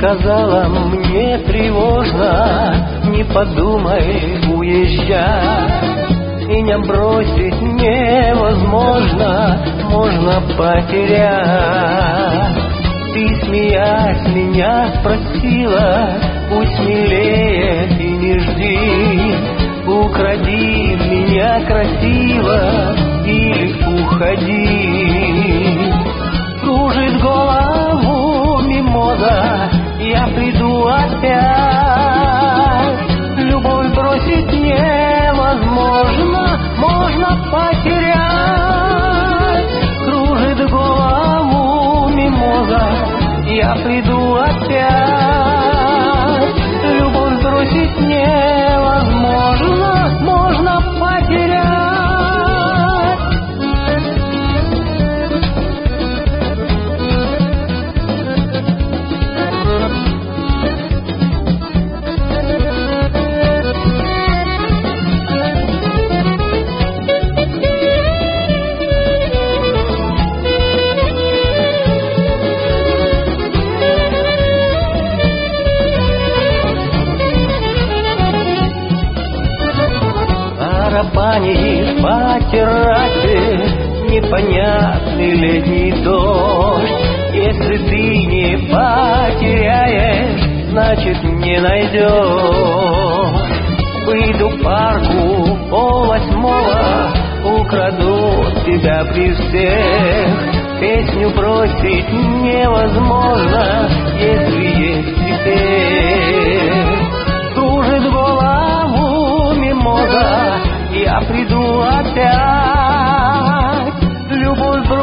сказала мне тревожно: не подумай уезжать, меня бросить невозможно, можно потерять. Ты, смеясь, меня спросила: будь смелее и не жди, укради меня красиво или уходи. Кружит голову мимоза, я приду опять. Любовь бросить невозможно, можно потерять. Кружит голову мимоза, я приду опять. Любовь бросить невозможно, можно потерять. Тарапанит по террасе непонятный летний дождь. Если ты не потеряешь, значит не найдешь. Выйду к парку 7:30, украду тебя при всех. Песню бросить невозможно, если есть теперь. Кружит голову мимоза, я приду опять. Любовь